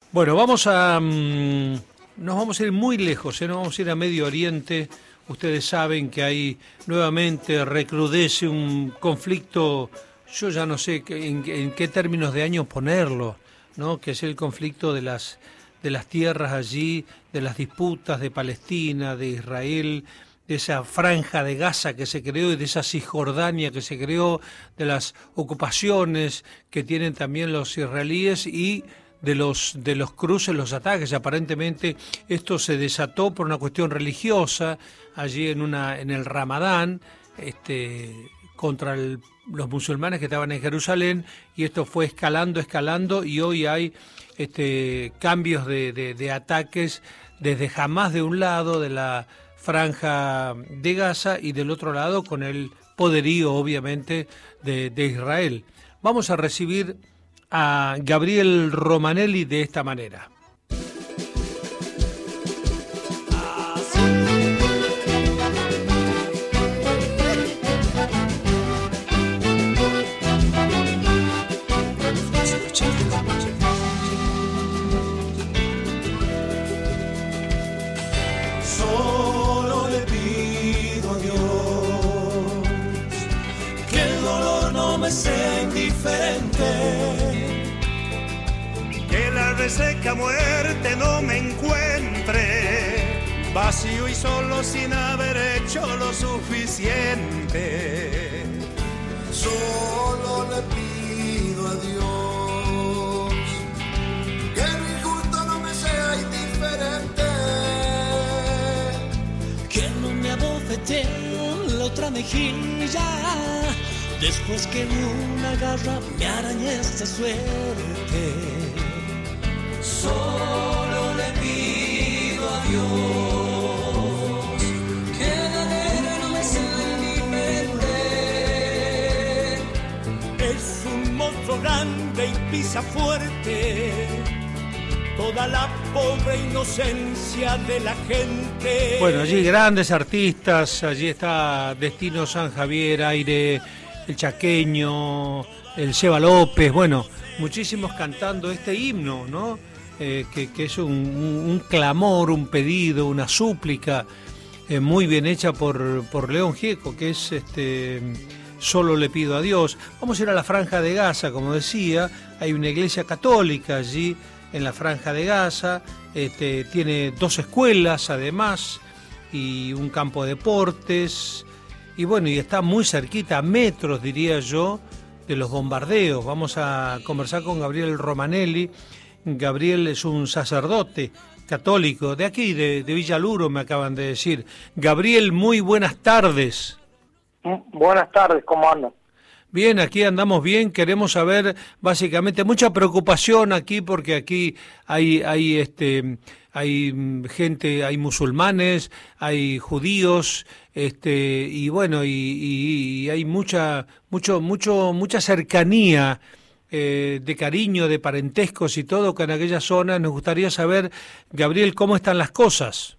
Bueno, nos vamos a ir muy lejos, nos vamos a ir a Medio Oriente. Ustedes saben que ahí nuevamente recrudece un conflicto, yo ya no sé en qué términos de años ponerlo, ¿no? Que es el conflicto de las tierras allí, de las disputas de Palestina, de Israel, de esa franja de Gaza que se creó y de esa Cisjordania que se creó, de las ocupaciones que tienen también los israelíes y de los cruces, los ataques. Aparentemente esto se desató por una cuestión religiosa allí en el Ramadán, contra los musulmanes que estaban en Jerusalén, y esto fue escalando y hoy hay cambios de ataques desde Hamás de un lado de la franja de Gaza y del otro lado con el poderío obviamente de Israel. Vamos a recibir a Gabriel Romanelli de esta manera. Solo le pido a Dios que el dolor no me sea indiferente, que la reseca muerte no me encuentre vacío y solo sin haber hecho lo suficiente. Solo le pido a Dios que lo injusto no me sea indiferente, que no me abofeteen la otra mejilla después que una garra me arañe esta suerte. Solo le pido a Dios que la guerra no me sea indiferente. Es un monstruo grande y pisa fuerte toda la pobre inocencia de la gente. Bueno, allí grandes artistas, allí está Destino San Javier, Aire, el Chaqueño, el Seba López, bueno, muchísimos cantando este himno, ¿no? Que es un clamor, un pedido, una súplica muy bien hecha por León Gieco, que es Solo le pido a Dios. Vamos a ir a la Franja de Gaza, como decía, hay una iglesia católica allí en la Franja de Gaza, tiene 2 escuelas además y un campo de deportes, y bueno, y está muy cerquita, a metros diría yo, de los bombardeos. Vamos a conversar con Gabriel Romanelli. Gabriel es un sacerdote católico de aquí, de Villaluro, me acaban de decir. Gabriel, muy buenas tardes. Buenas tardes, ¿cómo andan? Bien, aquí andamos bien. Queremos saber básicamente mucha preocupación aquí porque aquí hay gente, hay musulmanes, hay judíos, y bueno, y hay mucha cercanía de cariño, de parentescos y todo que en aquella zona. Nos gustaría saber, Gabriel, cómo están las cosas.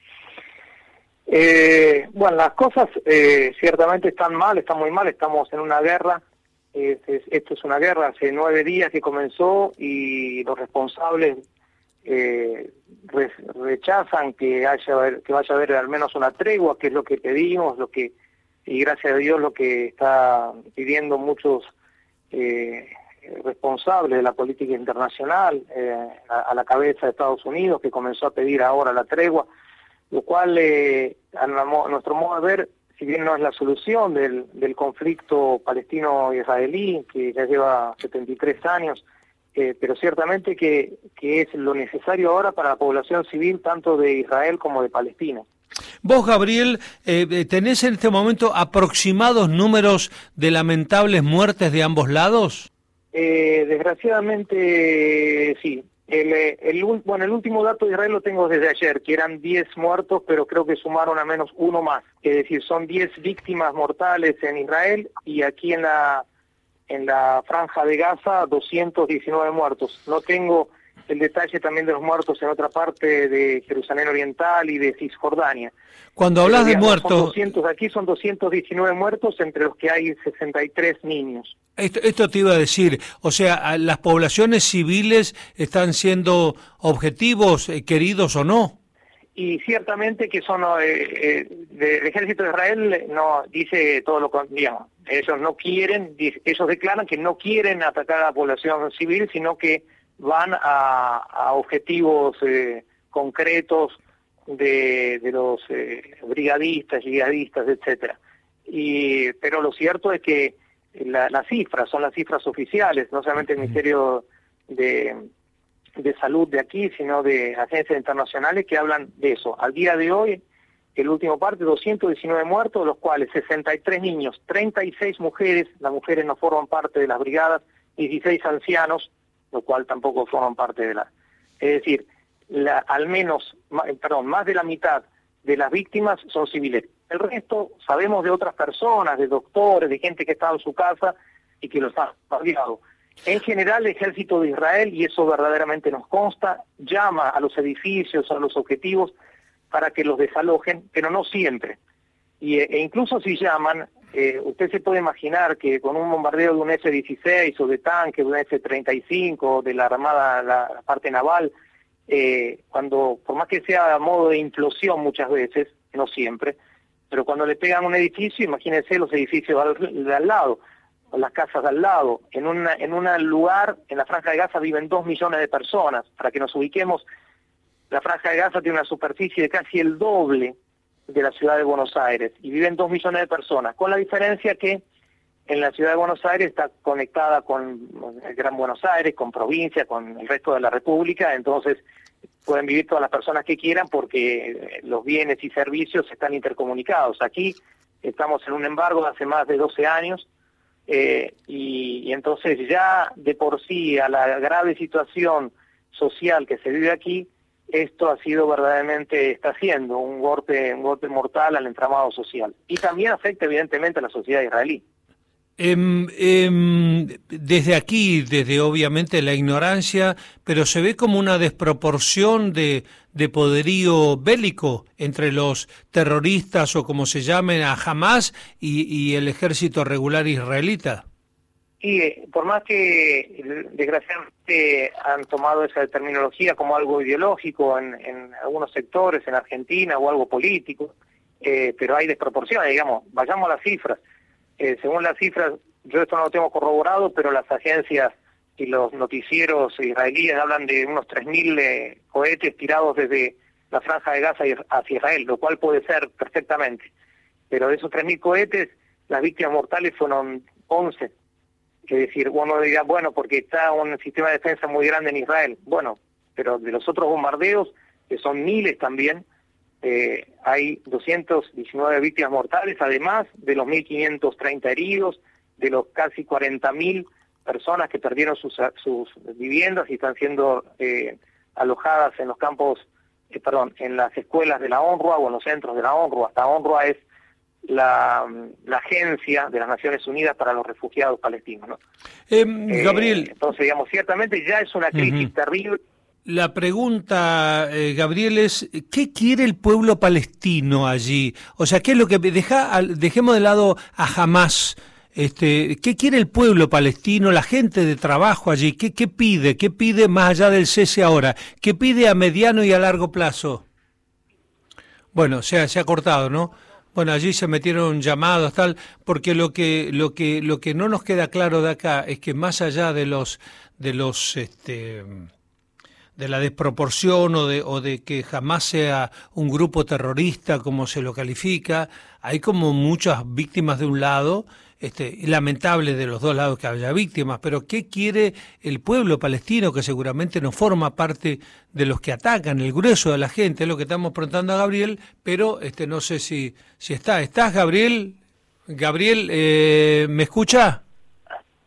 Bueno, las cosas ciertamente están mal, están muy mal, estamos en una guerra. Esto es una guerra, hace 9 días que comenzó y los responsables rechazan que vaya a haber al menos una tregua, que es lo que pedimos, y gracias a Dios lo que está pidiendo muchos responsables de la política internacional, a la cabeza de Estados Unidos, que comenzó a pedir ahora la tregua, lo cual, a nuestro modo de ver, si bien no es la solución del conflicto palestino-israelí, que ya lleva 73 años, pero ciertamente que es lo necesario ahora para la población civil, tanto de Israel como de Palestina. Vos, Gabriel, ¿tenés en este momento aproximados números de lamentables muertes de ambos lados? Desgraciadamente, sí. El último dato de Israel lo tengo desde ayer, que eran 10 muertos, pero creo que sumaron al menos uno más. Es decir, son 10 víctimas mortales en Israel y aquí en la Franja de Gaza 219 muertos. No tengo el detalle también de los muertos en otra parte de Jerusalén Oriental y de Cisjordania. Cuando hablas de muertos... Aquí son 219 muertos, entre los que hay 63 niños. Esto te iba a decir, o sea, ¿las poblaciones civiles están siendo objetivos, queridos o no? Y ciertamente que son el ejército de Israel no dice todo lo contrario. Ellos no quieren, ellos declaran que no quieren atacar a la población civil, sino que van a objetivos concretos de los brigadistas, yihadistas, etcétera. Pero lo cierto es que las cifras son las cifras oficiales, no solamente el Ministerio de Salud de aquí, sino de agencias internacionales que hablan de eso. Al día de hoy, el último parte, 219 muertos, de los cuales 63 niños, 36 mujeres, las mujeres no forman parte de las brigadas, 16 ancianos, lo cual tampoco forman parte de la... Es decir, más de la mitad de las víctimas son civiles. El resto sabemos de otras personas, de doctores, de gente que estaba en su casa y que los ha olvidado. En general, el ejército de Israel, y eso verdaderamente nos consta, llama a los edificios, a los objetivos, para que los desalojen, pero no siempre. E incluso si llaman, usted se puede imaginar que con un bombardeo de un F-16 o de tanque, de un F-35, de la Armada, la parte naval, cuando, por más que sea a modo de implosión muchas veces, no siempre, pero cuando le pegan un edificio, imagínense los edificios de al lado, o las casas de al lado. En un lugar, en la Franja de Gaza viven 2 millones de personas. Para que nos ubiquemos, la Franja de Gaza tiene una superficie de casi el doble de la ciudad de Buenos Aires, y viven 2 millones de personas, con la diferencia que en la ciudad de Buenos Aires está conectada con el Gran Buenos Aires, con provincia, con el resto de la República, entonces pueden vivir todas las personas que quieran porque los bienes y servicios están intercomunicados. Aquí estamos en un embargo de hace más de 12 años, y entonces ya de por sí a la grave situación social que se vive aquí, esto ha sido verdaderamente, está siendo un golpe mortal al entramado social. Y también afecta evidentemente a la sociedad israelí. Desde aquí, desde obviamente la ignorancia, pero se ve como una desproporción de poderío bélico entre los terroristas o como se llamen a Hamás y el ejército regular israelita. Y por más que desgraciadamente han tomado esa terminología como algo ideológico en algunos sectores, en Argentina, o algo político, pero hay desproporciones, digamos, vayamos a las cifras. Según las cifras, yo esto no lo tengo corroborado, pero las agencias y los noticieros israelíes hablan de unos 3.000 cohetes tirados desde la Franja de Gaza hacia Israel, lo cual puede ser perfectamente. Pero de esos 3.000 cohetes, las víctimas mortales fueron 11. Es decir, uno dirá, bueno, porque está un sistema de defensa muy grande en Israel. Bueno, pero de los otros bombardeos, que son miles también, hay 219 víctimas mortales, además de los 1.530 heridos, de los casi 40.000 personas que perdieron sus viviendas y están siendo alojadas en los campos, en las escuelas de la UNRWA o en los centros de la UNRWA. Esta UNRWA es la agencia de las Naciones Unidas para los refugiados palestinos, ¿no? Gabriel. Entonces, digamos, ciertamente ya es una crisis terrible. La pregunta, Gabriel, es ¿qué quiere el pueblo palestino allí? O sea, ¿qué es lo que dejemos de lado a Hamás? ¿Qué quiere el pueblo palestino, la gente de trabajo allí? ¿Qué pide? ¿Qué pide más allá del cese ahora? ¿Qué pide a mediano y a largo plazo? Bueno, se ha cortado, ¿no? Bueno, allí se metieron llamados, tal, porque lo que no nos queda claro de acá es que más allá de la desproporción o de que jamás sea un grupo terrorista como se lo califica, hay como muchas víctimas de un lado, lamentable de los dos lados que haya víctimas, pero ¿qué quiere el pueblo palestino, que seguramente no forma parte de los que atacan, el grueso de la gente? Es lo que estamos preguntando a Gabriel, pero no sé si está. ¿Estás, Gabriel? Gabriel, ¿me escucha?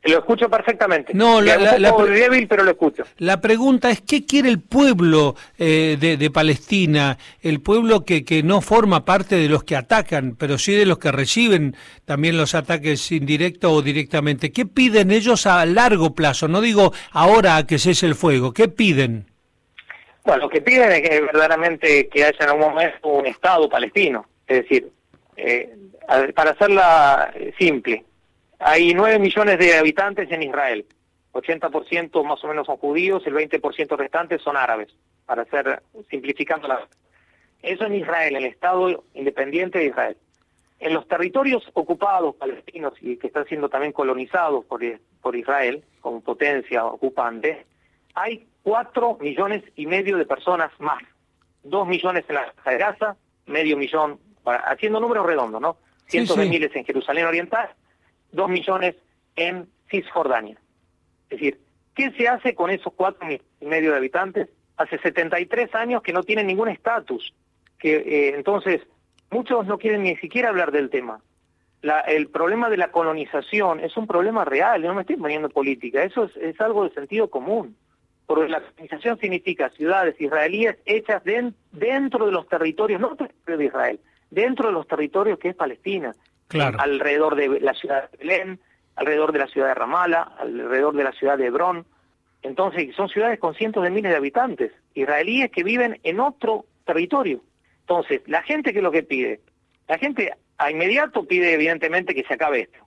Lo escucho perfectamente. No, un poco débil, pero lo escucho. La pregunta es, ¿qué quiere el pueblo de Palestina? El pueblo que no forma parte de los que atacan, pero sí de los que reciben también los ataques indirectos o directamente. ¿Qué piden ellos a largo plazo? No digo ahora a que cese el fuego. ¿Qué piden? Bueno, lo que piden es que verdaderamente que haya en algún momento un Estado palestino. Es decir, para hacerla simple, hay 9 millones de habitantes en Israel, 80% más o menos son judíos, el 20% restante son árabes, para hacer, simplificando la... Eso en Israel, el Estado independiente de Israel. En los territorios ocupados palestinos y que están siendo también colonizados por Israel, como potencia ocupante, hay 4,5 millones de personas más. 2 millones en la Franja de Gaza, medio millón, haciendo números redondos, ¿no? Cientos de miles en Jerusalén Oriental, 2 millones en Cisjordania. Es decir, ¿qué se hace con esos 4,5 millones de habitantes? Hace 73 años que no tienen ningún estatus. Entonces, muchos no quieren ni siquiera hablar del tema. El problema de la colonización es un problema real, no me estoy poniendo política, eso es algo de sentido común. Porque la colonización significa ciudades israelíes hechas dentro de los territorios, no de Israel, dentro de los territorios que es Palestina. Claro. Alrededor de la ciudad de Belén, alrededor de la ciudad de Ramallah, alrededor de la ciudad de Hebrón. Entonces, son ciudades con cientos de miles de habitantes, israelíes que viven en otro territorio. Entonces, la gente, ¿qué es lo que pide? La gente a inmediato pide, evidentemente, que se acabe esto.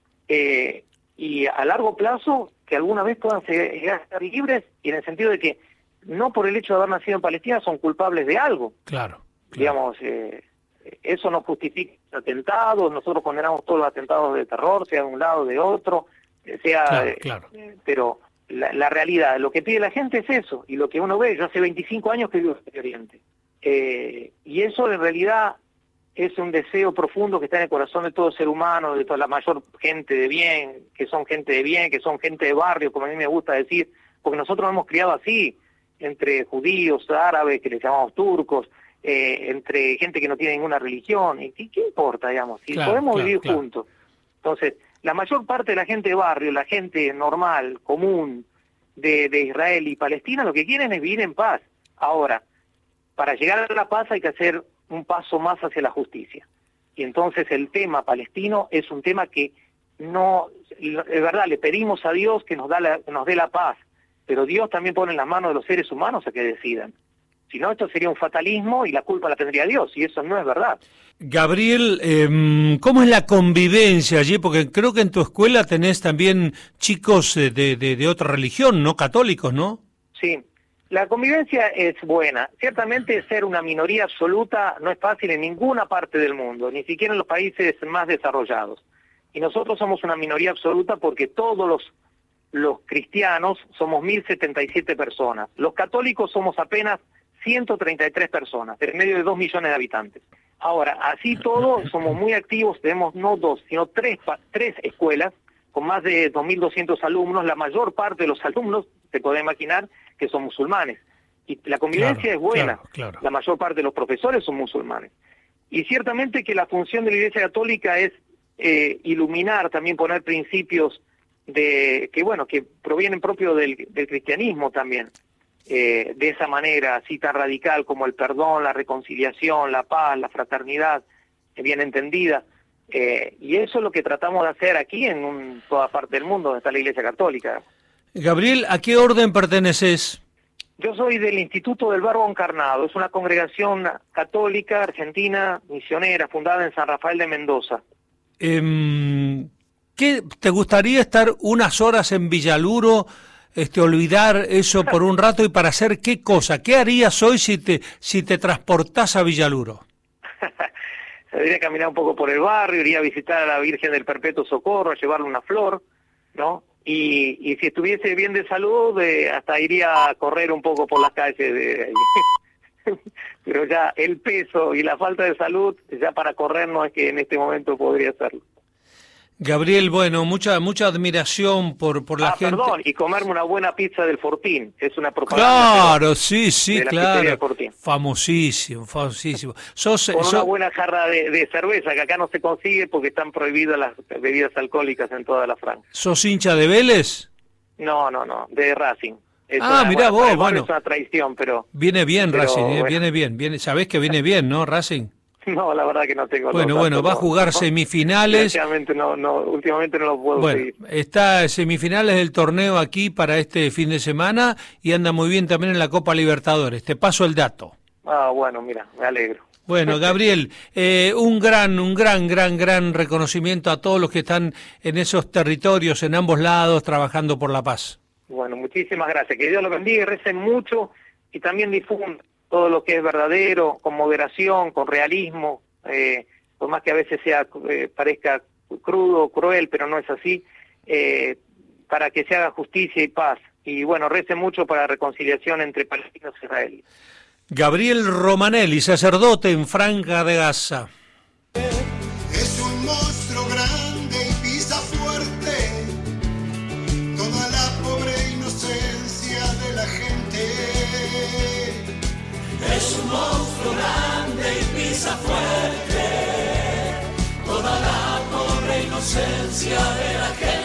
Y a largo plazo, que alguna vez puedan llegar a ser libres, y en el sentido de que no por el hecho de haber nacido en Palestina son culpables de algo. Claro. Digamos, eso no justifica atentados, nosotros condenamos todos los atentados de terror, sea de un lado o de otro, Claro. Pero la realidad, lo que pide la gente es eso, y lo que uno ve, yo hace 25 años que vivo en Medio Oriente, y eso en realidad es un deseo profundo que está en el corazón de todo ser humano, de toda la mayor gente de bien, que son gente de barrio, como a mí me gusta decir, porque nosotros nos hemos criado así, entre judíos, árabes, que les llamamos turcos, entre gente que no tiene ninguna religión, y ¿qué importa, digamos? Si podemos vivir juntos. Entonces, la mayor parte de la gente de barrio, la gente normal, común, de Israel y Palestina, lo que quieren es vivir en paz. Ahora, para llegar a la paz hay que hacer un paso más hacia la justicia. Y entonces el tema palestino es un tema que no, es verdad, le pedimos a Dios que nos dé la paz, pero Dios también pone en las manos de los seres humanos a que decidan. Si no, esto sería un fatalismo y la culpa la tendría Dios, y eso no es verdad. Gabriel, ¿cómo es la convivencia allí? Porque creo que en tu escuela tenés también chicos de otra religión, no católicos, ¿no? Sí. La convivencia es buena. Ciertamente ser una minoría absoluta no es fácil en ninguna parte del mundo, ni siquiera en los países más desarrollados. Y nosotros somos una minoría absoluta porque todos los cristianos somos 1.077 personas. Los católicos somos apenas 133 personas, en medio de 2 millones de habitantes. Ahora, así todo, somos muy activos, tenemos no 2, sino 3 escuelas con más de 2.200 alumnos. La mayor parte de los alumnos, se puede imaginar, que son musulmanes. Y la convivencia es buena. Claro. La mayor parte de los profesores son musulmanes. Y ciertamente que la función de la Iglesia Católica es iluminar, también poner principios que provienen propio del cristianismo también. De esa manera, así tan radical como el perdón, la reconciliación, la paz, la fraternidad, bien entendida. Y eso es lo que tratamos de hacer aquí en toda parte del mundo donde está la Iglesia Católica. Gabriel, ¿a qué orden perteneces? Yo soy del Instituto del Verbo Encarnado, es una congregación católica argentina, misionera, fundada en San Rafael de Mendoza. ¿Qué te gustaría estar unas horas en Villaluro, olvidar eso por un rato y para hacer qué cosa? ¿Qué harías hoy si te transportás a Villaluro? Iría a caminar un poco por el barrio, iría a visitar a la Virgen del Perpetuo Socorro, a llevarle una flor, ¿no? Y si estuviese bien de salud, hasta iría a correr un poco por las calles. Pero ya el peso y la falta de salud, ya para correr no es que en este momento podría hacerlo. Gabriel, bueno, mucha admiración por la gente. Perdón, y comerme una buena pizza del Fortín, es una propaganda. Claro, sí, claro. Famosísimo, famosísimo. Con una buena jarra de cerveza, que acá no se consigue porque están prohibidas las bebidas alcohólicas en toda la franja. ¿Sos hincha de Vélez? No, de Racing. Mirá vos, bueno. Es una traición, pero... Viene bien Racing, bueno. viene bien. Sabés que viene bien, ¿no, Racing? No, la verdad que no tengo... Bueno, va a jugar semifinales. Últimamente no lo puedo seguir. Está semifinales del torneo aquí para este fin de semana y anda muy bien también en la Copa Libertadores. Te paso el dato. Bueno, mira, me alegro. Bueno, Gabriel, un gran reconocimiento a todos los que están en esos territorios, en ambos lados, trabajando por la paz. Bueno, muchísimas gracias. Que Dios los bendiga y recen mucho y también difundan todo lo que es verdadero, con moderación, con realismo, por más que a veces parezca crudo, cruel, pero no es así, para que se haga justicia y paz. Y bueno, recen mucho para la reconciliación entre palestinos e israelíes. Gabriel Romanelli, sacerdote en Franja de Gaza. Es un monstruo grande y pisa fuerte toda la pobre inocencia de la gente. Es un monstruo grande y pisa fuerte toda la pobre inocencia de la gente.